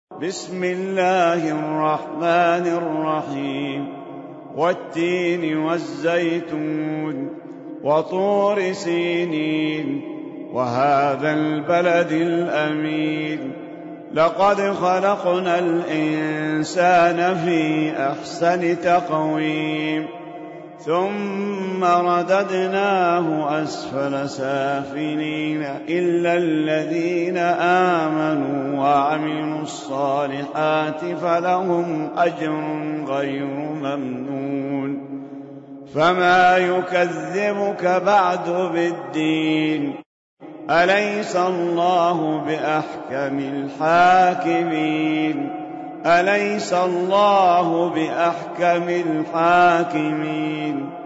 بسم الله الرحمن الرحيم والتين والزيتون وطور سينين وهذا البلد الأمين لقد خلقنا الإنسان في أحسن تقويم ثم رددناه أسفل سافلين إلا الذين آمنوا وعملوا الصالحات فلهم أجر غير ممنون فما يكذبك بعد بالدين أليس الله بأحكم الحاكمين أليس الله بأحكم الحاكمين